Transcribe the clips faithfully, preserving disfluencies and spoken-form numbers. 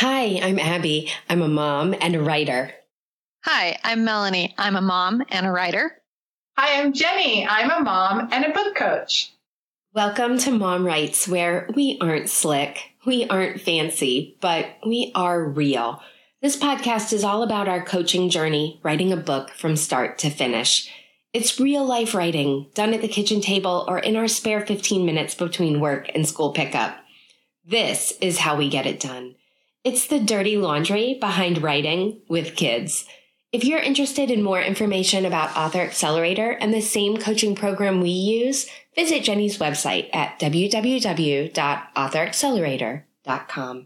Hi, I'm Abby. I'm a mom and a writer. Hi, I'm Melanie. I'm a mom and a writer. Hi, I'm Jenny. I'm a mom and a book coach. Welcome to Mom Writes, where we aren't slick, we aren't fancy, but we are real. This podcast is all about our coaching journey, writing a book from start to finish. It's real life writing, done at the kitchen table or in our spare fifteen minutes between work and school pickup. This is how we get it done. It's the dirty laundry behind writing with kids. If you're interested in more information about Author Accelerator and the same coaching program we use, visit Jenny's website at w w w dot author accelerator dot com.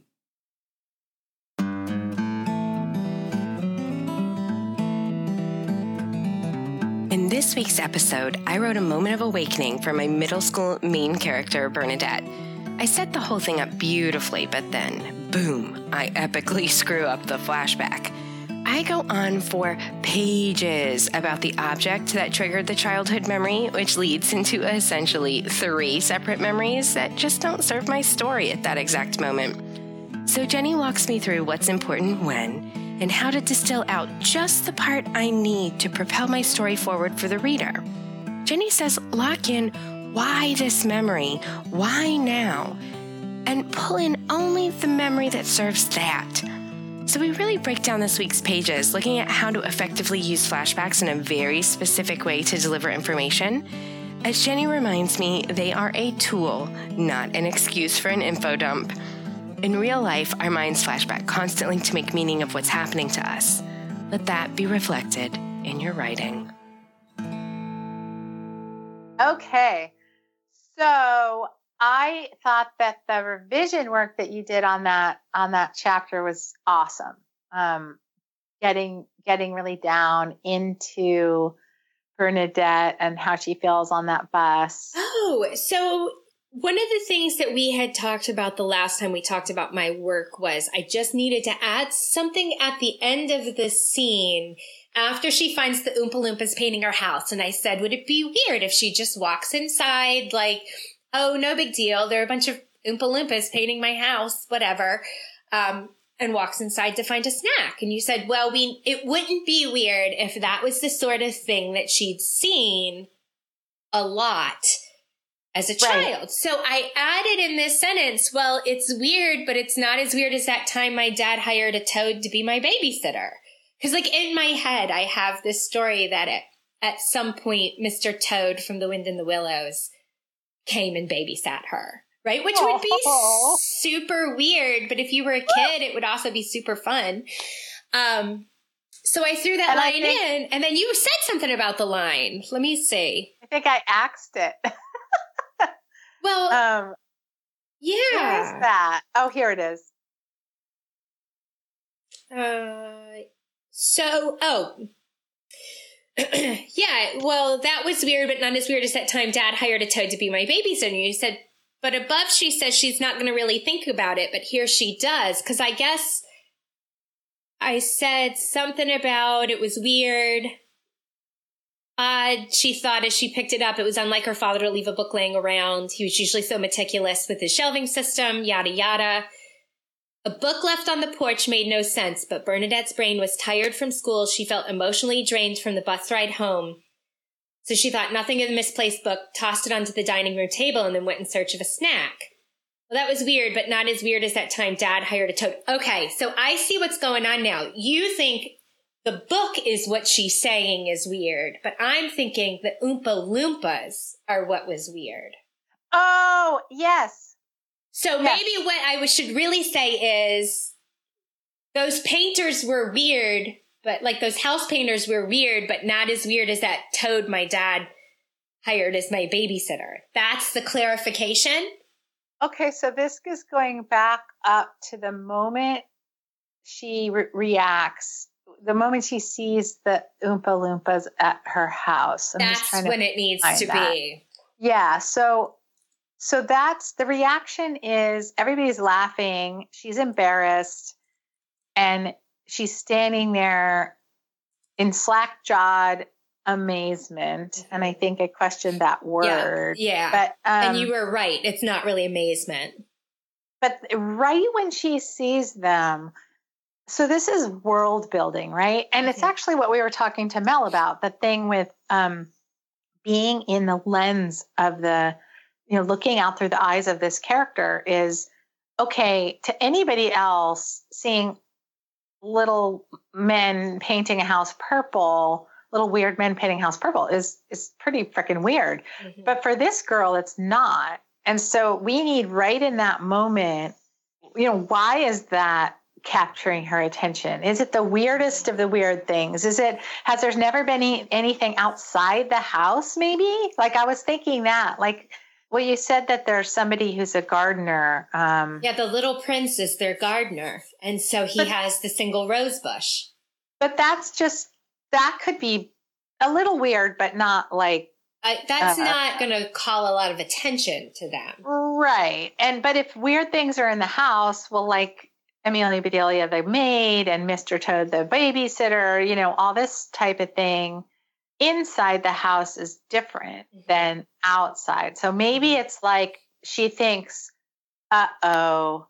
In this week's episode, I wrote a moment of awakening for my middle school main character, Bernadette. I set the whole thing up beautifully, but then, boom, I epically screw up the flashback. I go on for pages about the object that triggered the childhood memory, which leads into essentially three separate memories that just don't serve my story at that exact moment. So Jenny walks me through what's important when, and how to distill out just the part I need to propel my story forward for the reader. Jenny says lock in why this memory, why now, and pull in only the memory that serves that. So we really break down this week's pages, looking at how to effectively use flashbacks in a very specific way to deliver information. As Jenny reminds me, they are a tool, not an excuse for an info dump. In real life, our minds flashback constantly to make meaning of what's happening to us. Let that be reflected in your writing. Okay. So I thought that the revision work that you did on that on that chapter was awesome. Um, getting getting really down into Bernadette and how she feels on that bus. Oh, so one of the things that we had talked about the last time we talked about my work was I just needed to add something at the end of the scene after she finds the Oompa Loompas painting her house. And I said, would it be weird if she just walks inside like, oh, no big deal. There are a bunch of Oompa Loompas painting my house, whatever, um, and walks inside to find a snack. And you said, well, we it wouldn't be weird if that was the sort of thing that she'd seen a lot as a child. Right. So I added in this sentence, well, it's weird, but it's not as weird as that time my dad hired a toad to be my babysitter. Because like in my head, I have this story that at, at some point, Mister Toad from The Wind in the Willows came and babysat her, right? Which would be Aww. super weird. But if you were a kid, it would also be super fun. Um, so I threw that and line think, in, and then you said something about the line. Let me see. I think I axed it. Well, um, yeah. Where is that? Oh, here it is. Uh, so, oh. Yeah, well, that was weird, but not as weird as that time Dad hired a toad to be my babysitter. And you said, but above she says she's not going to really think about it, but here she does. Because I guess I said something about it was weird. Odd, she thought as she picked it up, it was unlike her father to leave a book laying around. He was usually so meticulous with his shelving system, yada, yada. A book left on the porch made no sense, but Bernadette's brain was tired from school. She felt emotionally drained from the bus ride home. So she thought nothing of the misplaced book, tossed it onto the dining room table, and then went in search of a snack. Well, that was weird, but not as weird as that time Dad hired a toad. Okay, so I see what's going on now. You think the book is what she's saying is weird, but I'm thinking the Oompa Loompas are what was weird. Oh, yes. So yes. Maybe what I should really say is those painters were weird, but like those house painters were weird, but not as weird as that toad my dad hired as my babysitter. That's the clarification. Okay, so this is going back up to the moment she re- reacts. The moment she sees the Oompa Loompas at her house. I'm that's when it needs to that. be. Yeah. So, so that's the reaction is everybody's laughing. She's embarrassed and she's standing there in slack-jawed amazement. And I think I questioned that word. Yeah. yeah. But, um, and you were right. It's not really amazement. but right when she sees them, so this is world building, right? And it's actually what we were talking to Mel about, the thing with um, being in the lens of the, you know, looking out through the eyes of this character is, okay, to anybody else, seeing little men painting a house purple, little weird men painting a house purple is, is pretty freaking weird. Mm-hmm. But for this girl, it's not. And so we need right in that moment, you know, why is that capturing her attention? Is it the weirdest of the weird things? Is it, has there's never been any, anything outside the house maybe? Like I was thinking that, like, well, you said that there's somebody who's a gardener. Um, yeah, the little prince is their gardener. And so he but, has the single rose bush. But that's just, that could be a little weird, but not like. Uh, that's uh, not going to call a lot of attention to them. Right. And, but if weird things are in the house, well, like Amelia Bedelia, the maid, and Mister Toad, the babysitter, you know, all this type of thing. Inside the house is different than outside. So maybe it's like she thinks, uh-oh,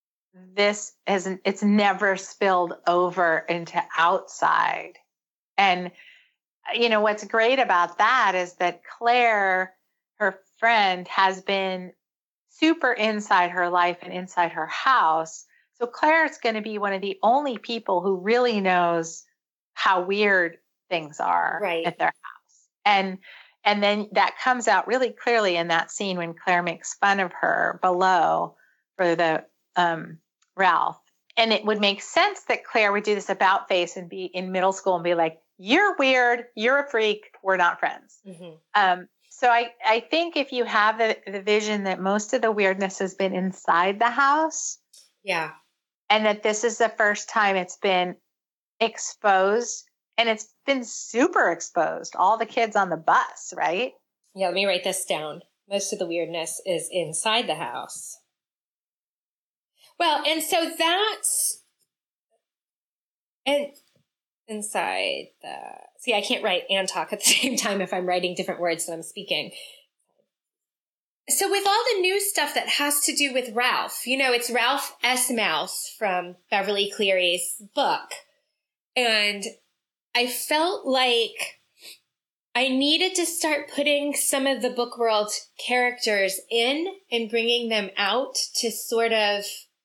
this isn't, it's never spilled over into outside. And, you know, what's great about that is that Claire, her friend, has been super inside her life and inside her house. So Claire's going to be one of the only people who really knows how weird things are right. at their house. And and then that comes out really clearly in that scene when Claire makes fun of her below for the um, Ralph. And it would make sense that Claire would do this about face and be in middle school and be like, you're weird, you're a freak, we're not friends. Mm-hmm. Um, so I, I think if you have the, the vision that most of the weirdness has been inside the house. Yeah. And that this is the first time it's been exposed. And it's been super exposed. All the kids on the bus, right? Yeah, let me write this down. Most of the weirdness is inside the house. Well, and so that's and inside the see, I can't write and talk at the same time if I'm writing different words than I'm speaking. So with all the new stuff that has to do with Ralph, you know, it's Ralph S. Mouse from Beverly Cleary's book. And I felt like I needed to start putting some of the book world characters in and bringing them out to sort of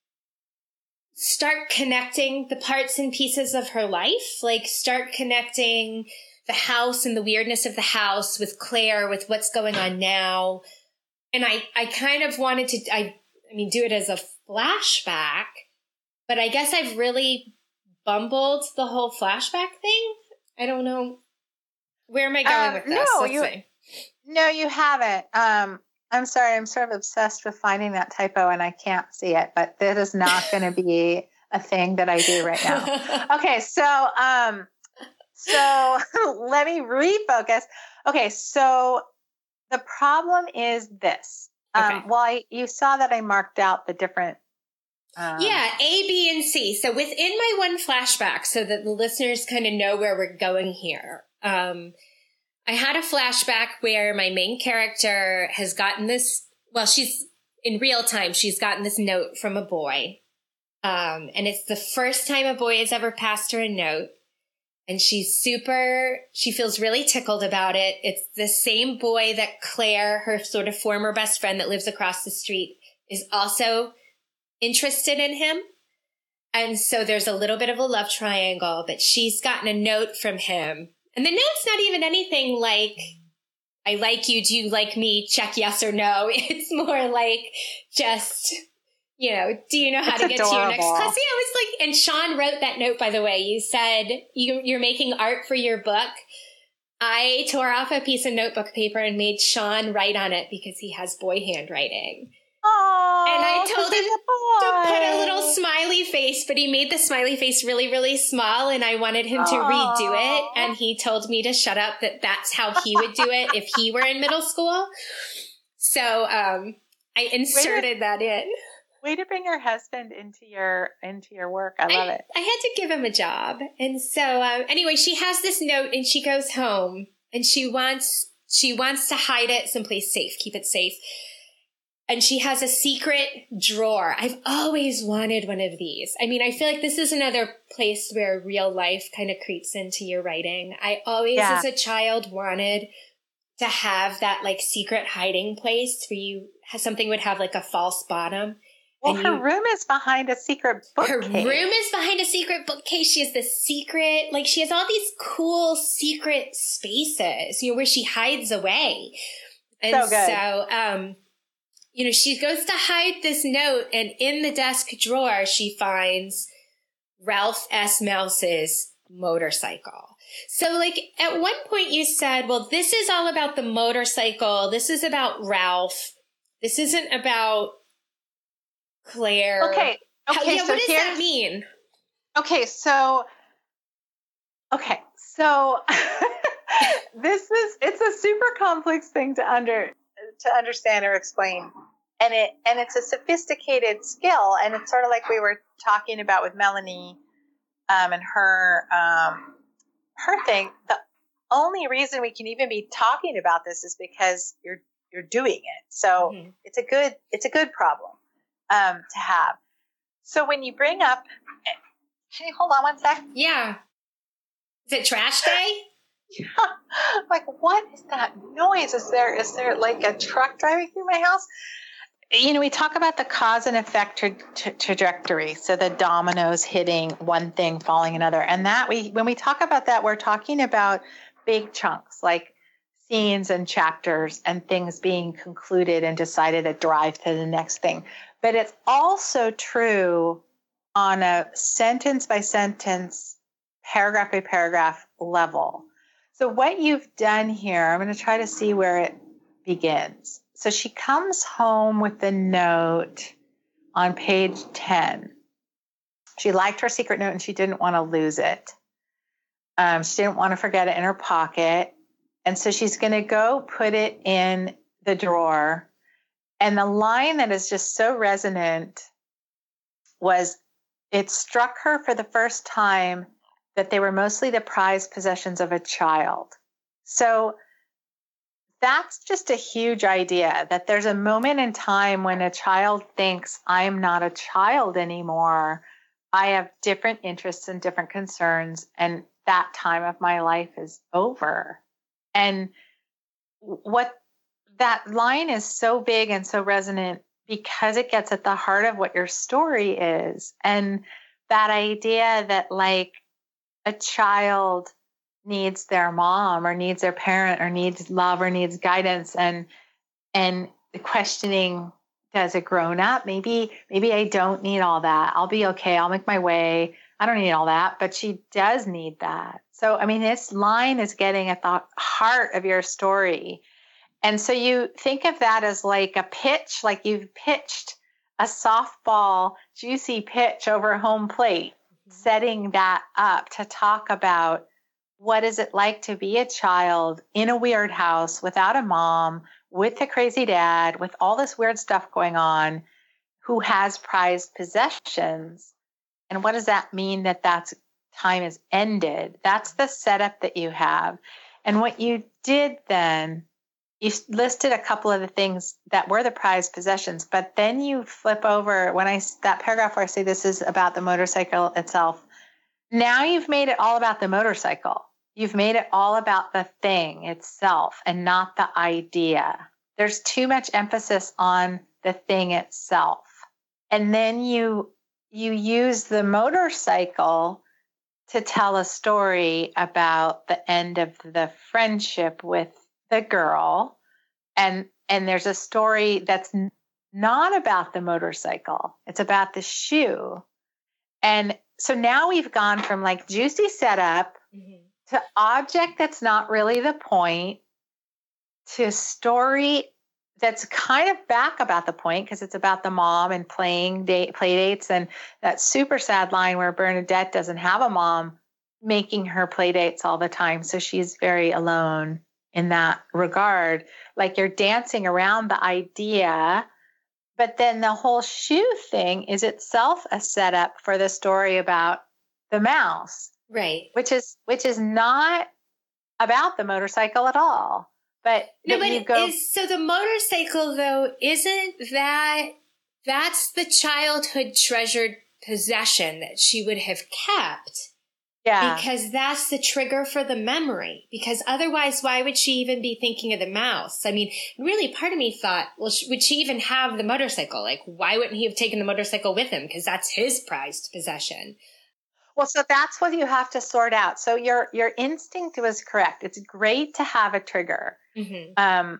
start connecting the parts and pieces of her life, like start connecting the house and the weirdness of the house with Claire, with what's going on now. And I, I kind of wanted to, I, I mean, do it as a flashback, but I guess I've really bumbled the whole flashback thing. I don't know. Where am I going um, with this? No, Let's you, see. no, you haven't. Um, I'm sorry. I'm sort of obsessed with finding that typo and I can't see it, but that is not going to be a thing that I do right now. Okay. So, um, so let me refocus. Okay. So the problem is this. Um, okay. Well, I, you saw that I marked out the different Um, yeah, A, B, and C. So within my one flashback, so that the listeners kind of know where we're going here, um, I had a flashback where my main character has gotten this, well, she's in real time, she's gotten this note from a boy. Um, and it's the first time a boy has ever passed her a note. And she's super, she feels really tickled about it. It's the same boy that Claire, her sort of former best friend that lives across the street, is also interested in him. And so there's a little bit of a love triangle, but she's gotten a note from him. And the note's not even anything like, I like you, do you like me, check yes or no. It's more like just, you know, do you know how it's to get adorable. to your next class? Yeah, it was like, and Sean wrote that note, by the way. You said you, you're making art for your book. I tore off a piece of notebook paper and made Sean write on it because he has boy handwriting. Oh, and I told him to put a little smiley face, but he made the smiley face really, really small, and I wanted him to Aww. redo it, and he told me to shut up, that that's how he would do it if he were in middle school. So um, I inserted to, that in. Way to bring your husband into your into your work. I love I, it. I had to give him a job. And so um, anyway, she has this note, and she goes home, and she wants she wants to hide it someplace safe, keep it safe. and she has a secret drawer. I've always wanted one of these. I mean, I feel like this is another place where real life kind of creeps into your writing. I always, Yeah. as a child, wanted to have that like secret hiding place where you something would have like a false bottom. Well, and her you, room is behind a secret bookcase. her room is behind a secret bookcase. She has this secret, like she has all these cool secret spaces, you know, where she hides away. And So good. so, um, you know, she goes to hide this note, and in the desk drawer, she finds Ralph S. Mouse's motorcycle. So, like, at one point you said, well, this is all about the motorcycle. This is about Ralph. This isn't about Claire. Okay. Okay. How, yeah, so what does here's- that mean? Okay. So, okay. So this is, it's a super complex thing to under, to understand or explain. And it, and it's a sophisticated skill. And it's sort of like we were talking about with Melanie, um, and her, um, her thing. The only reason we can even be talking about this is because you're, you're doing it. So Mhm. it's a good, it's a good problem, um, to have. So when you bring up, can you hold on one sec? Yeah. Is it trash day? Yeah. Like, what is that noise? Is there is there like a truck driving through my house? You know, we talk about the cause and effect tra- tra- trajectory. So the dominoes hitting one thing, falling another. And that we, when we talk about that, we're talking about big chunks like scenes and chapters and things being concluded and decided to drive to the next thing. But it's also true on a sentence by sentence, paragraph by paragraph level. So what you've done here, I'm going to try to see where it begins. So she comes home with the note on page ten. She liked her secret note and she didn't want to lose it. Um, she didn't want to forget it in her pocket. And so she's going to go put it in the drawer. And the line that is just so resonant was, it struck her for the first time that they were mostly the prized possessions of a child. So that's just a huge idea, that there's a moment in time when a child thinks, I'm not a child anymore. I have different interests and different concerns, and that time of my life is over. And what that line is so big and so resonant because it gets at the heart of what your story is. And that idea that like a child needs their mom or needs their parent or needs love or needs guidance, and and the questioning, as a grown up, maybe maybe I don't need all that. I'll be okay. I'll make my way. I don't need all that, but she does need that. So I mean, this line is getting at the heart of your story. And so you think of that as like a pitch, like you've pitched a softball juicy pitch over home plate, setting that up to talk about what is it like to be a child in a weird house without a mom, with a crazy dad, with all this weird stuff going on, who has prized possessions. And what does that mean that that's time is ended? That's the setup that you have. And what you did then, you listed a couple of the things that were the prized possessions, but then you flip over when I, that paragraph where I say this is about the motorcycle itself. Now you've made it all about the motorcycle. You've made it all about the thing itself and not the idea. There's too much emphasis on the thing itself. And then you, you use the motorcycle to tell a story about the end of the friendship with the girl. And, and there's a story that's n- not about the motorcycle. It's about the shoe. And so now we've gone from like juicy setup mm-hmm. to object that's not really the point, to story that's kind of back about the point because it's about the mom and playing date, play dates, and that super sad line where Bernadette doesn't have a mom making her play dates all the time. So she's very alone in that regard. Like you're dancing around the idea, but then the whole shoe thing is itself a setup for the story about the mouse. Right. Which is, which is not about the motorcycle at all. But, no, but but you go. is, so the motorcycle, though, isn't that, that's the childhood treasured possession that she would have kept. Yeah. Because that's the trigger for the memory. Because otherwise, why would she even be thinking of the mouse? I mean, really, part of me thought, well, sh- would she even have the motorcycle? Like, why wouldn't he have taken the motorcycle with him? Because that's his prized possession. Well, so that's what you have to sort out. So your your instinct was correct. It's great to have a trigger, Mm-hmm. um,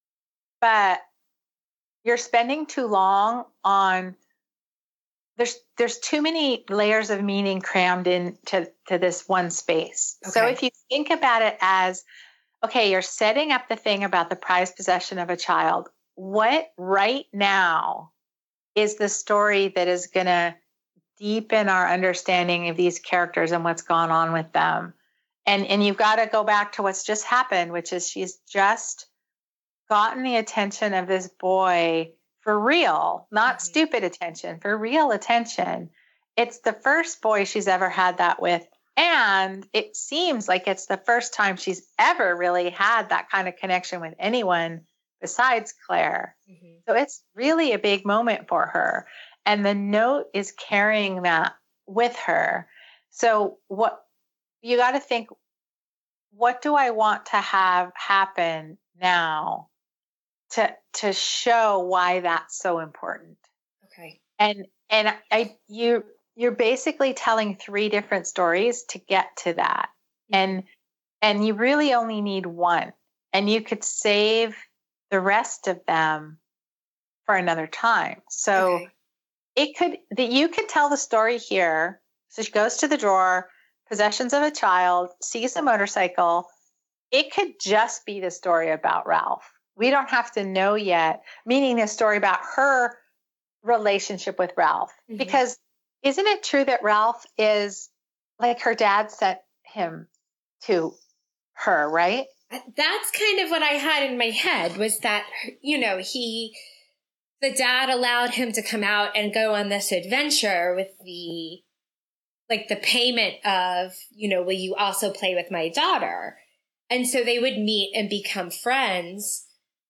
but you're spending too long on. There's there's too many layers of meaning crammed into to this one space. Okay. So if you think about it as, okay, you're setting up the thing about the prized possession of a child. What right now is the story that is going to deepen our understanding of these characters and what's gone on with them? And and you've got to go back to what's just happened, which is she's just gotten the attention of this boy for real, not Mhm. stupid attention, for real attention. It's the first boy she's ever had that with. And it seems like it's the first time she's ever really had that kind of connection with anyone besides Claire. Mm-hmm. So it's really a big moment for her. And the note is carrying that with her. So what you got to think, what do I want to have happen now to to show why that's so important? Okay. And and I you you're basically telling three different stories to get to that. And and you really only need one. And you could save the rest of them for another time. So Okay. it could that you could tell the story here. So she goes to the drawer, possessions of a child, sees a motorcycle. It could just be the story about Ralph. We don't have to know yet, meaning a story about her relationship with Ralph. Mhm. Because isn't it true that Ralph is like her dad sent him to her, right? That's kind of what I had in my head was that, you know, he, the dad allowed him to come out and go on this adventure with the, like the payment of, you know, will you also play with my daughter? And so they would meet and become friends.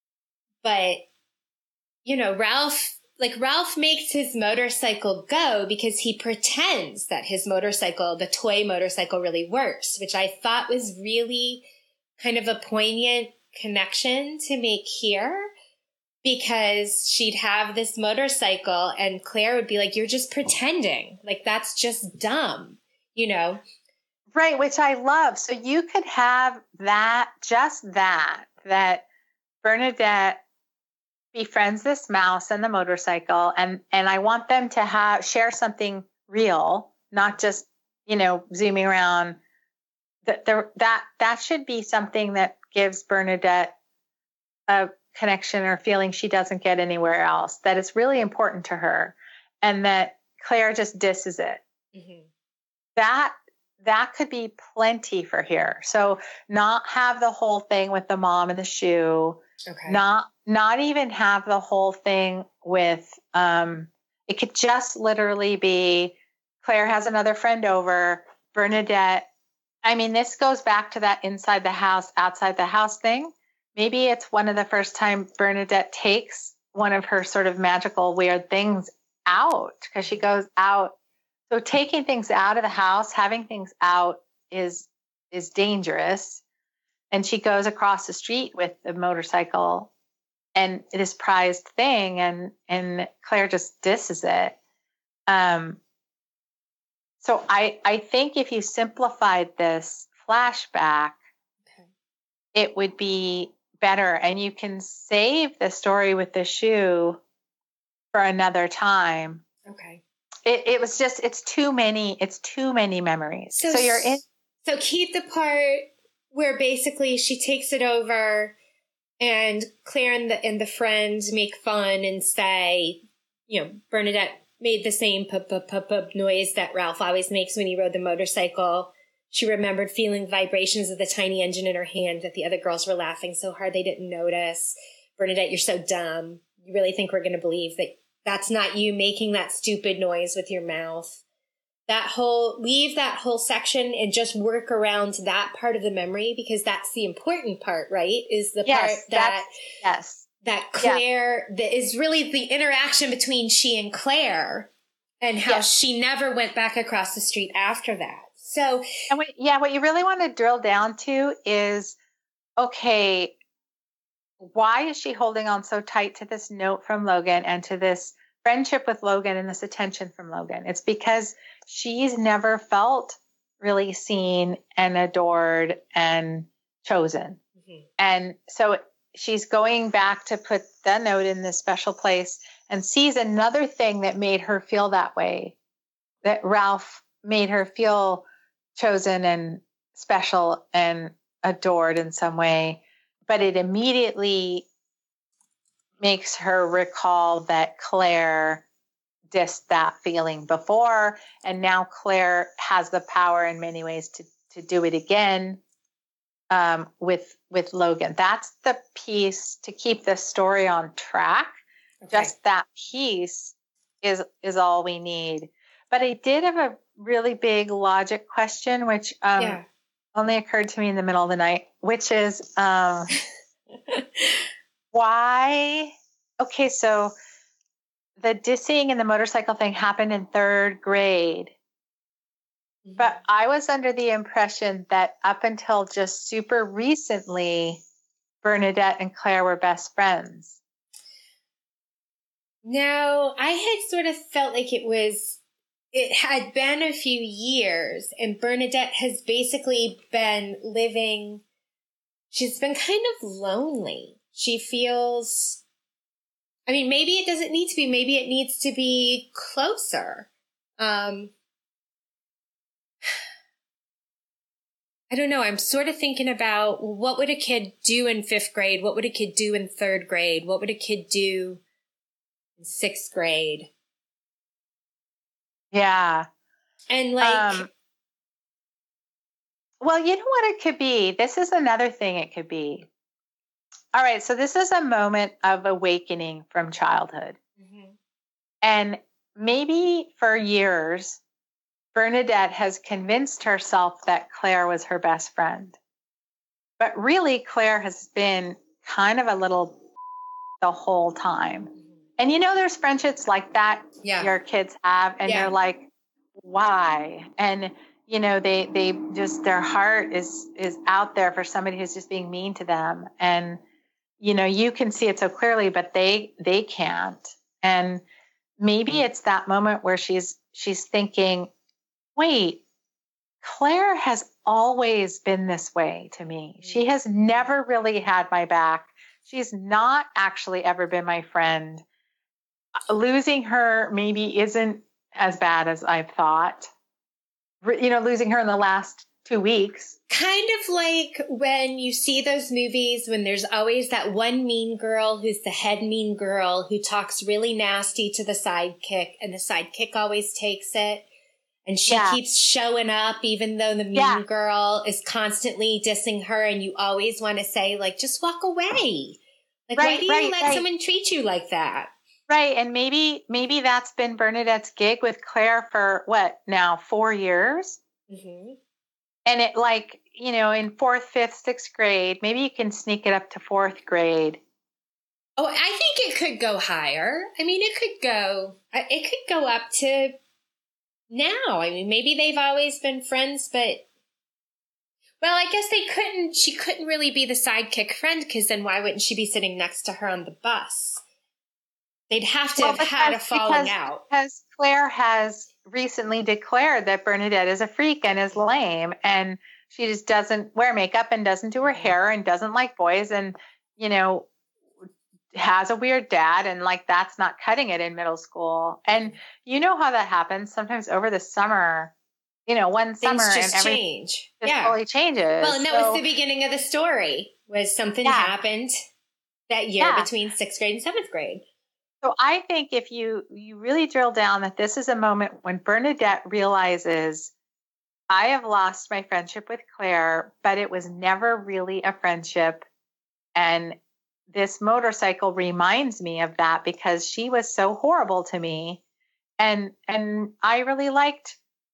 But, you know, Ralph, like Ralph makes his motorcycle go because he pretends that his motorcycle, the toy motorcycle, really works, which I thought was really kind of a poignant connection to make here, because she'd have this motorcycle and Claire would be like, you're just pretending. Like, that's just dumb, you know? Right, which I love. So you could have that, just that, that Bernadette befriends this mouse and the motorcycle, and and I want them to have share something real, not just, you know, zooming around. That there that that should be something that gives Bernadette a connection or feeling she doesn't get anywhere else, that it's really important to her, and that Claire just disses it. Mm-hmm. That that could be plenty for here. So not have the whole thing with the mom and the shoe. Okay. Not not even have the whole thing with um it could just literally be Claire has another friend over, Bernadette. I mean, this goes back to that inside the house, outside the house thing. Maybe it's one of the first time Bernadette takes one of her sort of magical weird things out, because she goes out. So taking things out of the house, having things out is is dangerous. And she goes across the street with the motorcycle and this prized thing, and and Claire just disses it. Um, so I I think if you simplified this flashback, Okay. it would be better, and you can save the story with the shoe for another time. Okay. It, it was just it's too many it's too many memories. So, so you're in. So keep the part where basically she takes it over and Claire and the and the friends make fun and say, you know, Bernadette made the same pup pup pup pup noise that Ralph always makes when he rode the motorcycle. She remembered feeling vibrations of the tiny engine in her hand, that the other girls were laughing so hard they didn't notice. Bernadette, you're so dumb. You really think we're going to believe that that's not you making that stupid noise with your mouth? that whole, leave that whole section and just work around that part of the memory, because that's the important part, right? Is the Yes, part that, yes. that Claire, yeah. that is really the interaction between she and Claire, and how yes. she never went back across the street after that. So, and what, yeah, what you really want to drill down to is, okay, why is she holding on so tight to this note from Logan and to this friendship with Logan and this attention from Logan? It's because she's never felt really seen and adored and chosen. Mm-hmm. And so she's going back to put the note in this special place and sees another thing that made her feel that way, that Ralph made her feel chosen and special and adored in some way. But it immediately makes her recall that Claire dissed that feeling before, and now Claire has the power in many ways to to do it again um, with with Logan. That's the piece to keep the story on track. Okay. Just that piece is is all we need. But I did have a really big logic question, which um, yeah. only occurred to me in the middle of the night, which is um, why? Okay, so the dissing and the motorcycle thing happened in third grade. Mm-hmm. But I was under the impression that up until just super recently, Bernadette and Claire were best friends. No, I had sort of felt like it was, it had been a few years, and Bernadette has basically been living, she's been kind of lonely. She feels, I mean, maybe it doesn't need to be, maybe it needs to be closer. Um, I don't know. I'm sort of thinking about, what would a kid do in fifth grade? What would a kid do in third grade? What would a kid do in sixth grade? Yeah. And like, um, well, you know what it could be? This is another thing it could be. All right. So this is a moment of awakening from childhood. Mm-hmm. And maybe for years, Bernadette has convinced herself that Claire was her best friend. But really, Claire has been kind of a little the whole time. And you know, there's friendships like that yeah. your kids have, and yeah. you're like, why? And you know, they they just, their heart is is out there for somebody who's just being mean to them. And you know, you can see it so clearly, but they they can't. And maybe it's that moment where she's she's thinking, wait, Claire has always been this way to me. She has never really had my back. She's not actually ever been my friend. Losing her maybe isn't as bad as I've thought. You know, losing her in the last two weeks. Kind of like when you see those movies when there's always that one mean girl who's the head mean girl who talks really nasty to the sidekick, and the sidekick always takes it. And she yeah. keeps showing up even though the mean yeah. girl is constantly dissing her, and you always want to say, like, just walk away. Like, right, why do you right, let right. someone treat you like that? Right. And maybe maybe that's been Bernadette's gig with Claire for, what, now, four years? Mm-hmm. And it, like, you know, in fourth, fifth, sixth grade, maybe you can sneak it up to fourth grade. Oh, I think it could go higher. I mean, it could go, it could go up to now. I mean, maybe they've always been friends, but, well, I guess they couldn't, she couldn't really be the sidekick friend, because then why wouldn't she be sitting next to her on the bus? They'd have to well, have had a falling because, out. Because Claire has recently declared that Bernadette is a freak and is lame, and she just doesn't wear makeup and doesn't do her hair and doesn't like boys, and, you know, has a weird dad, and like, that's not cutting it in middle school. And you know how that happens sometimes over the summer, you know, one Things summer just and everything change. just yeah. totally changes. Well, and that so, was the beginning of the story, was something yeah. happened that year yeah. between sixth grade and seventh grade. So I think if you, you really drill down that this is a moment when Bernadette realizes, I have lost my friendship with Claire, but it was never really a friendship. And this motorcycle reminds me of that, because she was so horrible to me. And, and I really liked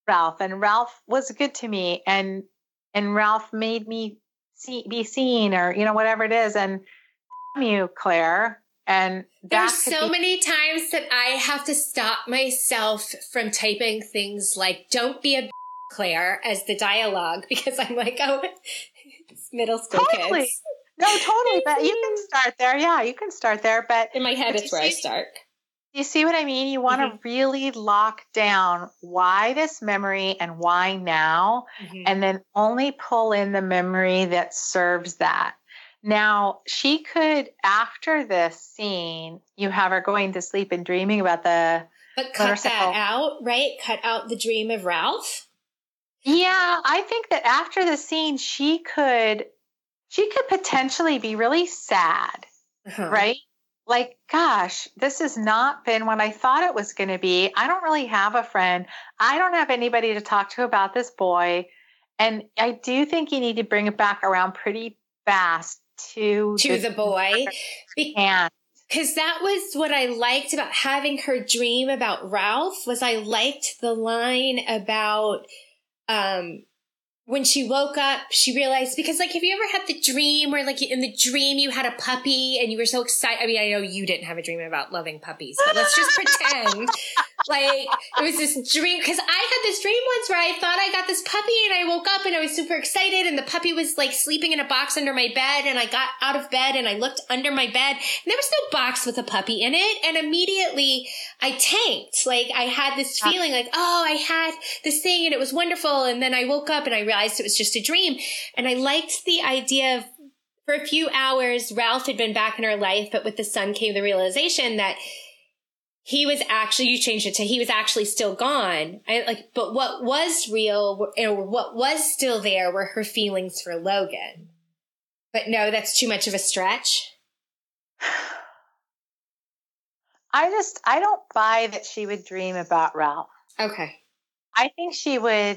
Ralph, and Ralph was good to me, and and Ralph made me see, be seen, or you know, whatever it is. And damn you, Claire. And there's that could so be- many times that I have to stop myself from typing things like "Don't be a b- Claire" as the dialogue, because I'm like, oh, it's middle school totally. kids. No, totally. But you can start there. Yeah, you can start there. But In my head, but it's you where I see- start. You see what I mean? You want Mhm. to really lock down why this memory and why now, Mhm. and then only pull in the memory that serves that. Now, she could, after this scene, you have her going to sleep and dreaming about the But cut motorcycle. that out, right? Cut out the dream of Ralph. Yeah, I think that after the scene, she could, she could potentially be really sad, Uh-huh. right? Like, gosh, this has not been what I thought it was going to be. I don't really have a friend. I don't have anybody to talk to about this boy. And I do think you need to bring it back around pretty fast to, To the boy. Be- and Because that was what I liked about having her dream about Ralph, was I liked the line about um, when she woke up, she realized, because like, have you ever had the dream where like in the dream you had a puppy and you were so excited? I mean, I know you didn't have a dream about loving puppies, but let's just pretend like it was this dream. Because I had this dream once where I thought I got this puppy and I woke up and I was super excited and the puppy was like sleeping in a box under my bed, and I got out of bed and I looked under my bed and there was no box with a puppy in it, and immediately I tanked. Like I had this feeling like, oh, I had this thing and it was wonderful, and then I woke up and I realized it was just a dream. And I liked the idea of, for a few hours, Ralph had been back in her life, but with the sun came the realization that he was actually, you changed it to he was actually still gone. I like, but what was real, or what was still there, were her feelings for Logan. But no, that's too much of a stretch. I just, I don't buy that she would dream about Ralph. Okay. I think she would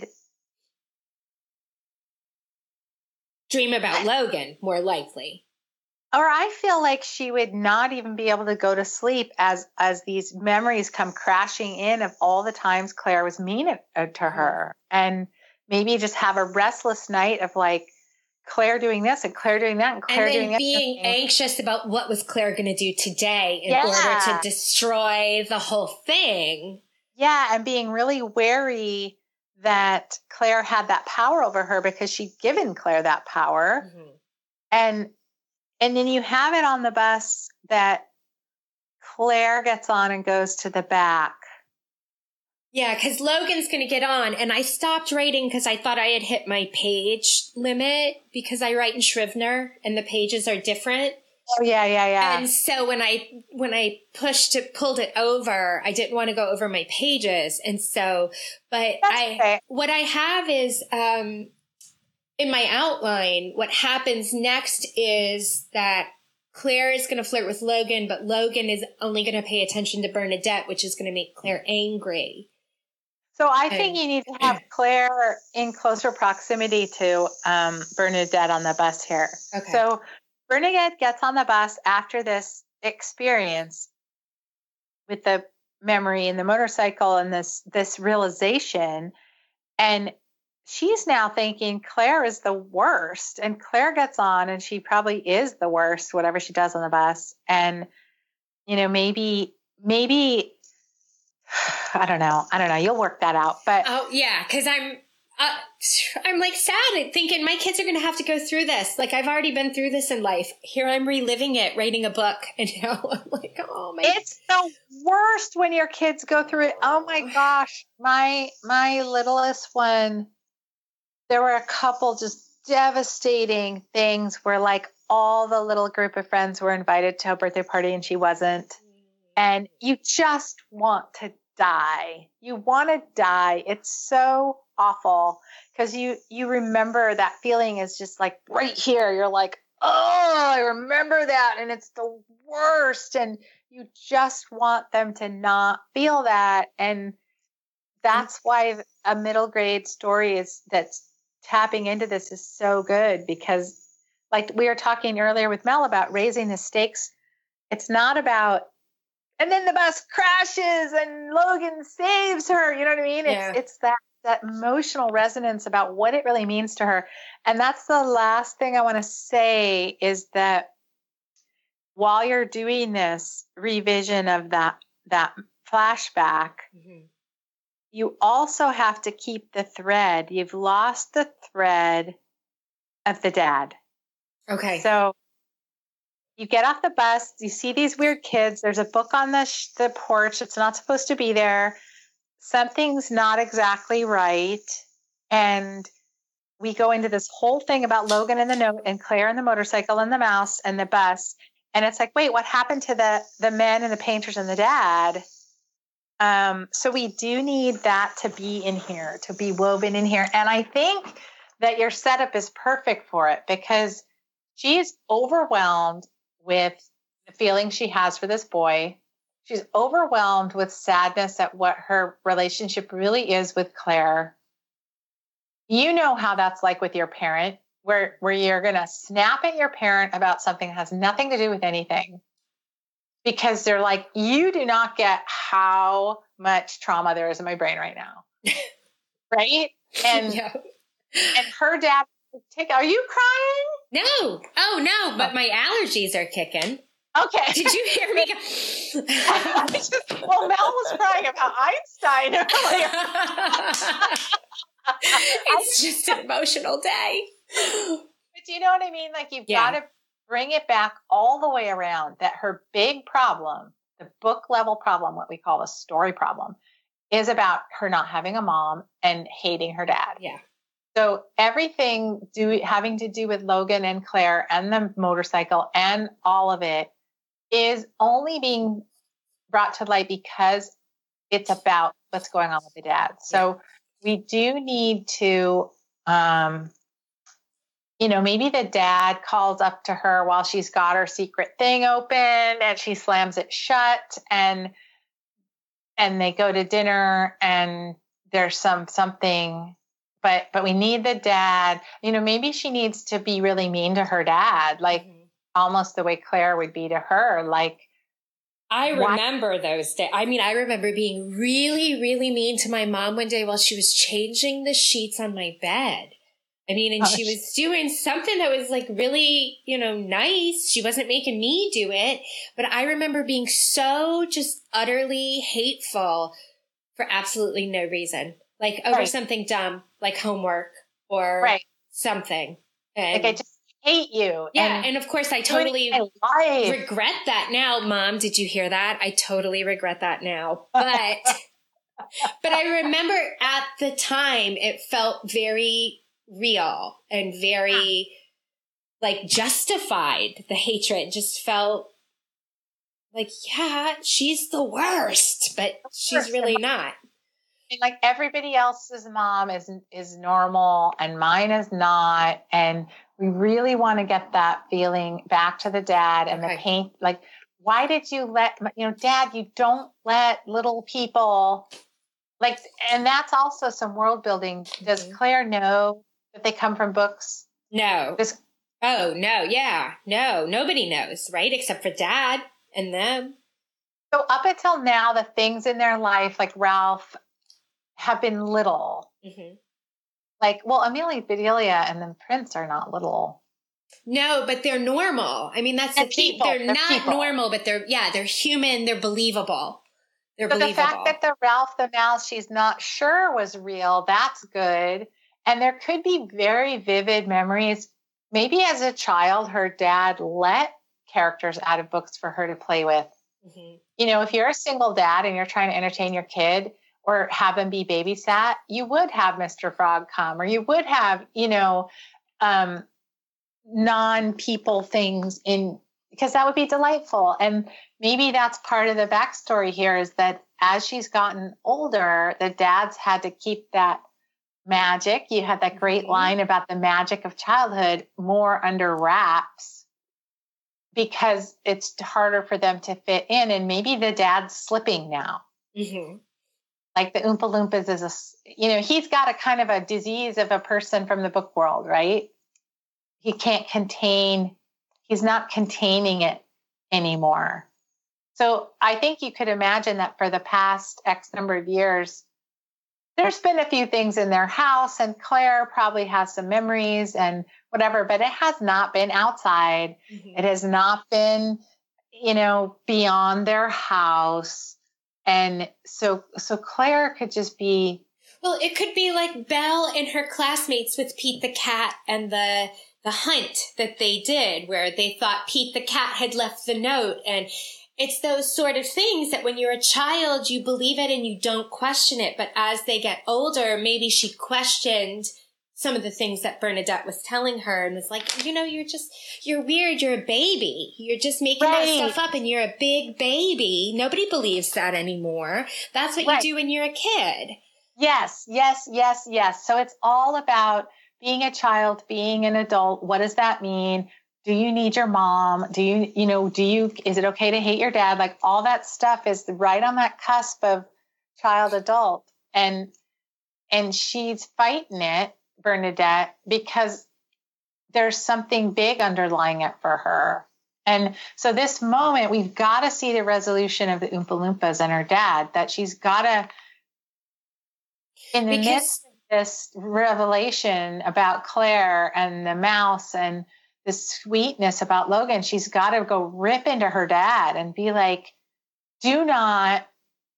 Dream about Logan, more likely. or I feel like she would not even be able to go to sleep as as these memories come crashing in of all the times Claire was mean to her, and maybe just have a restless night of like Claire doing this and Claire doing that and Claire and doing then that. being anxious about what was Claire going to do today in Yeah. order to destroy the whole thing. Yeah, and being really wary that Claire had that power over her because she'd given Claire that power. Mm-hmm. And and then you have it on the bus that Claire gets on and goes to the back. Yeah, because Logan's going to get on, and I stopped writing because I thought I had hit my page limit, because I write in Scrivener and the pages are different. Oh yeah, yeah, yeah. And so when I when I pushed it, pulled it over, I didn't want to go over my pages, and so, but That's I okay. what I have is um, in my outline. What happens next is that Claire is going to flirt with Logan, but Logan is only going to pay attention to Bernadette, which is going to make Claire angry. So I Okay. think you need to have Claire in closer proximity to um, Bernadette on the bus here. Okay. So Bernadette gets on the bus after this experience with the memory and the motorcycle and this this realization, and she's now thinking Claire is the worst. And Claire gets on and she probably is the worst, whatever she does on the bus. And, you know, maybe, maybe, I don't know. I don't know. You'll work that out. But Oh yeah, because I'm, uh, I'm like sad at thinking my kids are going to have to go through this. Like I've already been through this in life. Here I'm reliving it, writing a book, and now I'm like, oh my. it's the worst when your kids go through it. Oh my gosh. My, my littlest one, there were a couple just devastating things where like all the little group of friends were invited to a birthday party and she wasn't. And you just want to die. You want to die. It's so awful because you, you remember that feeling is just like right here. You're like, oh, I remember that. And it's the worst. And you just want them to not feel that. And that's why a middle grade story is that's tapping into this is so good, because like we were talking earlier with Mel about raising the stakes. It's not about, and then the bus crashes and Logan saves her. You know what I mean? Yeah. It's, it's that that emotional resonance about what it really means to her. And that's the last thing I want to say is that while you're doing this revision of that, that flashback, mm-hmm. you also have to keep the thread. You've lost the thread of the dad. Okay. So you get off the bus, you see these weird kids. There's a book on the, sh- the porch. It's not supposed to be there. Something's not exactly right. And we go into this whole thing about Logan and the note and Claire and the motorcycle and the mouse and the bus. And it's like, wait, what happened to the, the men and the painters and the dad? Um, so we do need that to be in here, to be woven in here. And I think that your setup is perfect for it because she is overwhelmed with the feeling she has for this boy. She's overwhelmed with sadness at what her relationship really is with Claire. You know how that's like with your parent, where, where you're going to snap at your parent about something that has nothing to do with anything. Because they're like, you do not get how much trauma there is in my brain right now. Right? And yeah. and her dad, take, are you crying? No. Oh, no. But my allergies are kicking. Okay. Did you hear me go? just, well, Mel was crying about Einstein earlier. It's just an emotional day. But do you know what I mean? Like, you've yeah. got to bring it back all the way around that her big problem, the book level problem, what we call a story problem, is about her not having a mom and hating her dad. Yeah. So everything do having to do with Logan and Claire and the motorcycle and all of it is only being brought to light because it's about what's going on with the dad. So yeah. we do need to, um, you know, maybe the dad calls up to her while she's got her secret thing open and she slams it shut and, and they go to dinner and there's some, something, but, but we need the dad, you know, maybe she needs to be really mean to her dad, like mm-hmm. almost the way Claire would be to her. Like, I remember why? those days. I mean, I remember being really, really mean to my mom one day while she was changing the sheets on my bed. I mean, and oh, she was doing something that was like really, you know, nice. She wasn't making me do it. But I remember being so just utterly hateful for absolutely no reason. Like over right. something dumb, like homework or right. something. And, like I just hate you. Yeah. And, and of course, I totally regret that now. Mom, did you hear that? I totally regret that now. But, but I remember at the time, it felt very real and very like justified. The hatred just felt like, yeah, she's the worst, but she's really not. And like everybody else's mom is is normal and mine is not. And we really want to get that feeling back to the dad and okay. the pain. Like, why did you let, you know, Dad, you don't let little people like, and that's also some world building. Does mm-hmm. Claire know that they come from books? No. Does, oh, no. Yeah. No, nobody knows, right? Except for Dad and them. So up until now, the things in their life, like Ralph, have been little. Mm-hmm. Like, well, Amelia Bedelia and then Prince are not little. No, but they're normal. I mean, that's they're the thing. People. They're, they're not people. normal, but they're, yeah, they're human. They're believable. They're so believable. The fact that the Ralph the Mouse she's not sure was real, that's good. And there could be very vivid memories. Maybe as a child, her dad let characters out of books for her to play with. Mm-hmm. You know, if you're a single dad and you're trying to entertain your kid, or have them be babysat, you would have Mister Frog come, or you would have, you know, um, non-people things in, because that would be delightful. And maybe that's part of the backstory here is that as she's gotten older, the dads had to keep that magic. You had that great line about the magic of childhood more under wraps because it's harder for them to fit in. And maybe the dad's slipping now. Mm-hmm. Like the Oompa Loompas is a, you know, he's got a kind of a disease of a person from the book world, right? He can't contain, he's not containing it anymore. So I think you could imagine that for the past X number of years, there's been a few things in their house, and Claire probably has some memories and whatever, but it has not been outside. Mm-hmm. It has not been, you know, beyond their house. And so, so Claire could just be. Well, it could be like Belle and her classmates with Pete the cat and the the hunt that they did, where they thought Pete the cat had left the note. And it's those sort of things that when you're a child, you believe it and you don't question it. But as they get older, maybe she questioned some of the things that Bernadette was telling her and was like, you know, you're just, you're weird. You're a baby. You're just making right. that stuff up and you're a big baby. Nobody believes that anymore. That's what right. you do when you're a kid. Yes, yes, yes, yes. So it's all about being a child, being an adult. What does that mean? Do you need your mom? Do you, you know, do you, is it okay to hate your dad? Like all that stuff is right on that cusp of child adult. And, and she's fighting it, Bernadette, because there's something big underlying it for her. And so this moment, we've got to see the resolution of the Oompa Loompas and her dad, that she's got to, in the because, midst of this revelation about Claire and the mouse and the sweetness about Logan, she's got to go rip into her dad and be like, do not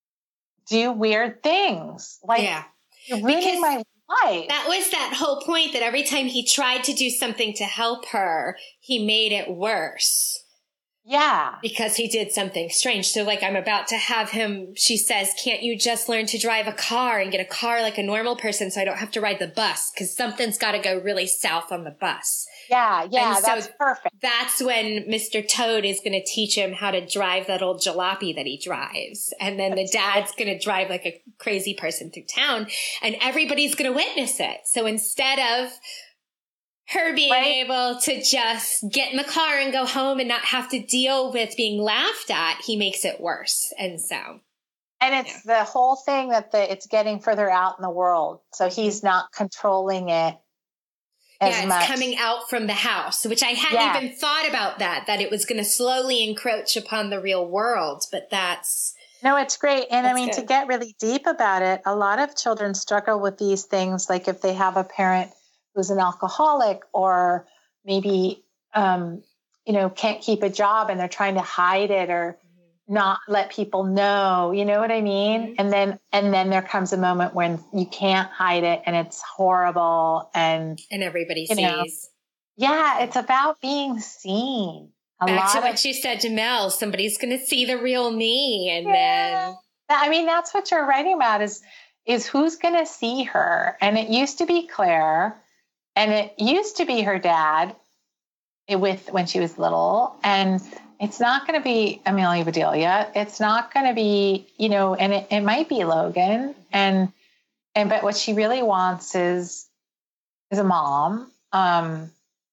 do weird things. Like, yeah. you're ruining my life. That was that whole point, that every time he tried to do something to help her, he made it worse. Yeah. Because he did something strange. So like, I'm about to have him, she says, can't you just learn to drive a car and get a car like a normal person so I don't have to ride the bus? Because something's got to go really south on the bus. Yeah, yeah, and that's so perfect. That's when Mister Toad is going to teach him how to drive that old jalopy that he drives. And then the dad's going to drive like a crazy person through town and everybody's going to witness it. So instead of her being right. able to just get in the car and go home and not have to deal with being laughed at, he makes it worse. And so. And it's yeah. the whole thing that the, it's getting further out in the world. So he's not controlling it as yeah, it's much. coming out from the house, which I hadn't yeah. even thought about that, that it was going to slowly encroach upon the real world. But that's. No, it's great. And I mean, good. to get really deep about it, a lot of children struggle with these things. Like if they have a parent who's an alcoholic, or maybe, um, you know, can't keep a job and they're trying to hide it or mm-hmm. not let people know, you know what I mean? Mm-hmm. And then, and then there comes a moment when you can't hide it and it's horrible. And, and everybody you sees. Know, yeah. It's about being seen. A Back lot to of, what you said to Mel, somebody's going to see the real me. And yeah. then. I mean, that's what you're writing about is, is who's going to see her. And it used to be Claire. And it used to be her dad with when she was little. And it's not going to be Amelia Bedelia. It's not going to be, you know, and it, it might be Logan. And, and, but what she really wants is, is a mom. Um,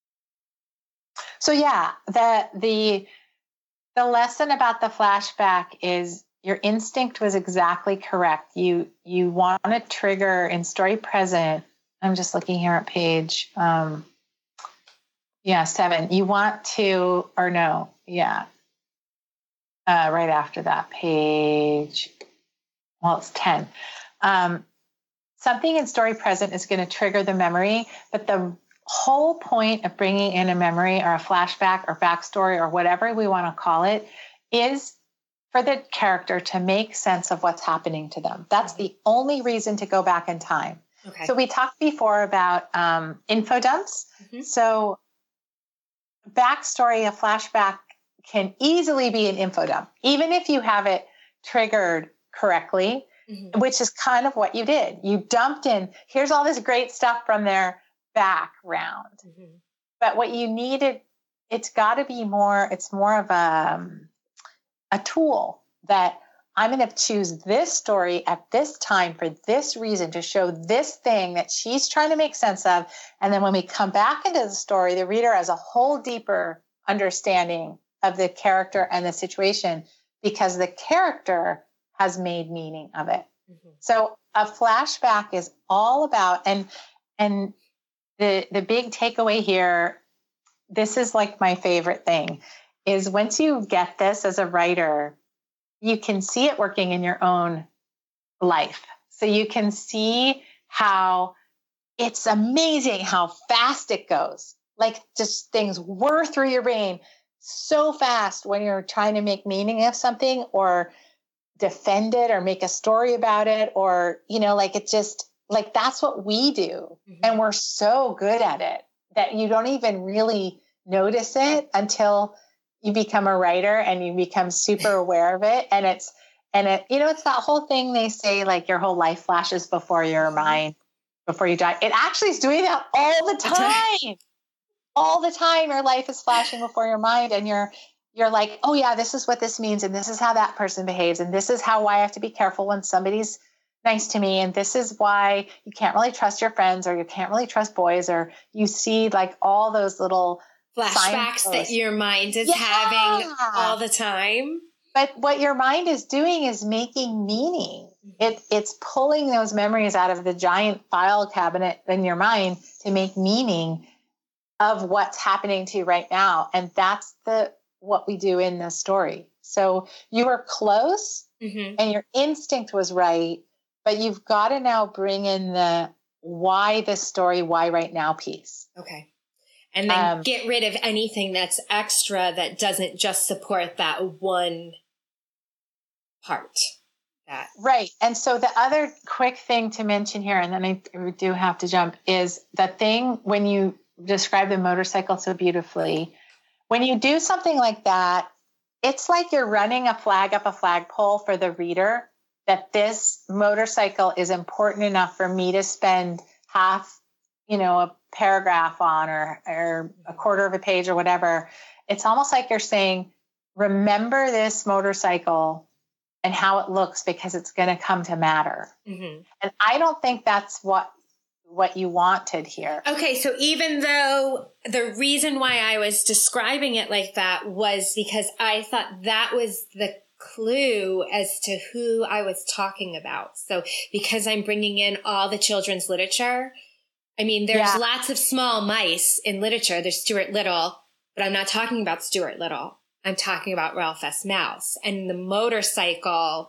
so yeah, the, the, the lesson about the flashback is your instinct was exactly correct. You, you want to trigger in story present. I'm just looking here at page, um, yeah, seven. You want to, or no, yeah, uh, right after that page. Well, it's ten. Um, something in story present is going to trigger the memory, but the whole point of bringing in a memory or a flashback or backstory or whatever we want to call it is for the character to make sense of what's happening to them. That's the only reason to go back in time. Okay. So we talked before about um, info dumps. Mm-hmm. So backstory, a flashback can easily be an info dump, even if you have it triggered correctly, mm-hmm. which is kind of what you did. You dumped in, here's all this great stuff from their background. Mm-hmm. But what you needed, it's got to be more, it's more of a, um, a tool that I'm going to choose this story at this time for this reason to show this thing that she's trying to make sense of. And then when we come back into the story, the reader has a whole deeper understanding of the character and the situation because the character has made meaning of it. Mm-hmm. So a flashback is all about, and, and the, the big takeaway here, this is like my favorite thing, is once you get this as a writer, you can see it working in your own life. So you can see how it's amazing how fast it goes. Like just things whir through your brain so fast when you're trying to make meaning of something or defend it or make a story about it, or, you know, like it just like, that's what we do. Mm-hmm. And we're so good at it that you don't even really notice it until you become a writer and you become super aware of it. And it's, and it, you know, it's that whole thing they say, like your whole life flashes before your mind, before you die. It actually is doing that all the time. All the time, your life is flashing before your mind, and you're, you're like, oh yeah, this is what this means. And this is how that person behaves. And this is how, why I have to be careful when somebody's nice to me. And this is why you can't really trust your friends, or you can't really trust boys, or you see like all those little flashbacks that your mind is yeah. having all the time. But what your mind is doing is making meaning. It, it's pulling those memories out of the giant file cabinet in your mind to make meaning of what's happening to you right now. And that's the what we do in this story. So you were close mm-hmm. and your instinct was right, but you've got to now bring in the why this story, why right now piece. Okay. And then um, get rid of anything that's extra that doesn't just support that one part. That. Right. And so the other quick thing to mention here, and then I do have to jump, is the thing when you describe the motorcycle so beautifully, when you do something like that, it's like you're running a flag up a flagpole for the reader that this motorcycle is important enough for me to spend half, you know, a paragraph on, or, or a quarter of a page or whatever. It's almost like you're saying, remember this motorcycle and how it looks, because it's going to come to matter. Mm-hmm. And I don't think that's what what you wanted here. Okay, so even though the reason why I was describing it like that was because I thought that was the clue as to who I was talking about. So because I'm bringing in all the children's literature, I mean, there's yeah. lots of small mice in literature. There's Stuart Little, but I'm not talking about Stuart Little. I'm talking about Ralph S. Mouse. And the motorcycle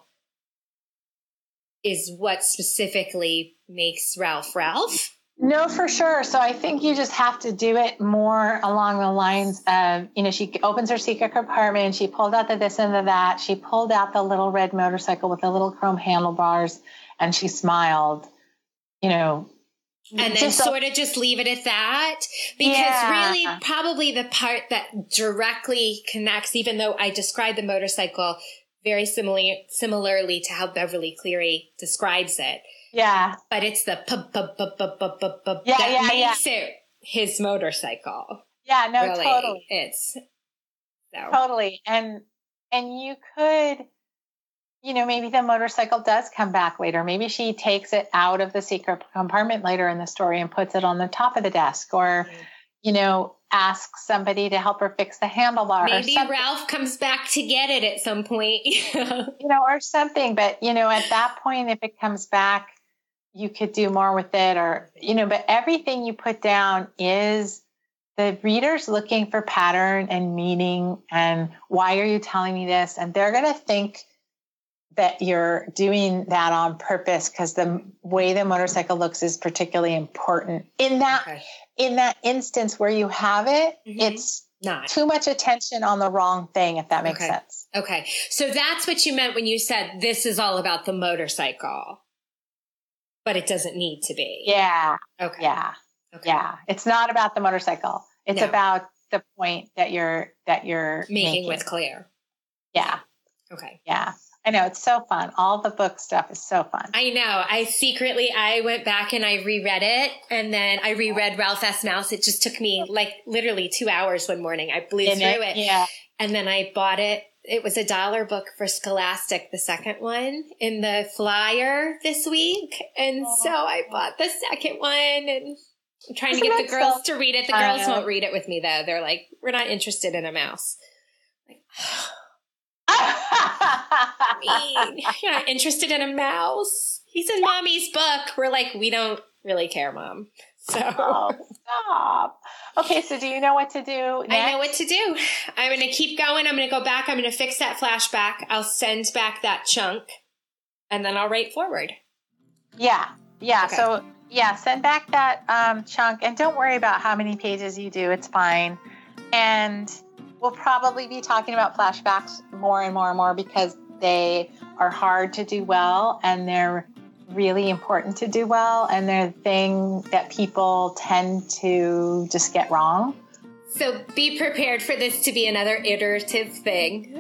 is what specifically makes Ralph Ralph. No, for sure. So I think you just have to do it more along the lines of, you know, she opens her secret compartment and she pulled out the this and the that. She pulled out the little red motorcycle with the little chrome handlebars and she smiled, you know. And then sort of just leave it at that. Because yeah. really probably the part that directly connects, even though I described the motorcycle very similarly, similarly to how Beverly Cleary describes it. Yeah. But it's the p- p- p- p- p- p- p- yeah, that yeah, makes yeah. it his motorcycle. Yeah, no, really. totally. It's so. Totally. And and you could, you know, maybe the motorcycle does come back later. Maybe she takes it out of the secret compartment later in the story and puts it on the top of the desk, or, mm. you know, asks somebody to help her fix the handlebar. Maybe or Ralph comes back to get it at some point. You know, or something. But, you know, at that point, if it comes back, you could do more with it, or, you know, but everything you put down is the reader's looking for pattern and meaning and why are you telling me this? And they're going to think that you're doing that on purpose because the way the motorcycle looks is particularly important. In that okay. in that instance where you have it, mm-hmm. it's not too much attention on the wrong thing, if that makes okay. sense. Okay. So that's what you meant when you said this is all about the motorcycle, but it doesn't need to be. Yeah. Okay. Yeah. Okay. Yeah. It's not about the motorcycle. It's no. about the point that you're that you're making, making. with Claire. Yeah. Okay. Yeah. I know. It's so fun. All the book stuff is so fun. I know. I secretly, I went back and I reread it, and then I reread Ralph S. Mouse. It just took me like literally two hours one morning. I blew In through it, it. Yeah. And then I bought it. It was a dollar book for Scholastic, the second one, in the flyer this week. And oh. so I bought the second one, and I'm trying Isn't to get the girls so to read it. The girls uh, won't read it with me, though. They're like, we're not interested in a mouse. Like, I mean, you're not interested in a mouse? He's in Mommy's book. We're like, we don't really care, Mom. So oh, stop. Okay, so do you know what to do next? I know what to do. I'm going to keep going. I'm going to go back. I'm going to fix that flashback. I'll send back that chunk, and then I'll write forward. Yeah. Yeah. Okay. So, yeah, send back that um, chunk and don't worry about how many pages you do. It's fine. And we'll probably be talking about flashbacks more and more and more because they are hard to do well and they're really important to do well. And they're the thing that people tend to just get wrong. So be prepared for this to be another iterative thing.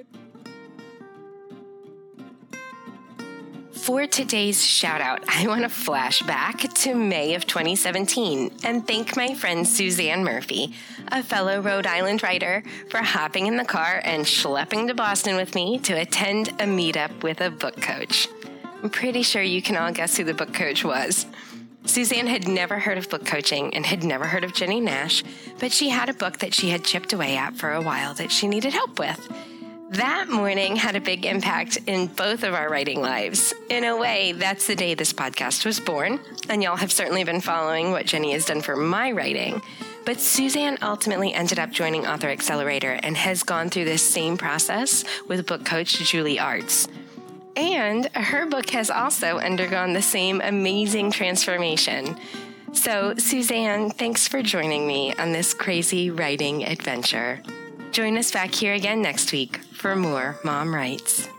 For today's shout out, I want to flash back to May of twenty seventeen and thank my friend Suzanne Murphy, a fellow Rhode Island writer, for hopping in the car and schlepping to Boston with me to attend a meetup with a book coach. I'm pretty sure you can all guess who the book coach was. Suzanne had never heard of book coaching and had never heard of Jennie Nash, but she had a book that she had chipped away at for a while that she needed help with. That morning had a big impact in both of our writing lives. In a way, that's the day this podcast was born, and y'all have certainly been following what Jennie has done for my writing. But Suzanne ultimately ended up joining Author Accelerator and has gone through this same process with book coach Julie Arts. And her book has also undergone the same amazing transformation. So, Suzanne, thanks for joining me on this crazy writing adventure. Join us back here again next week for more Mom Writes.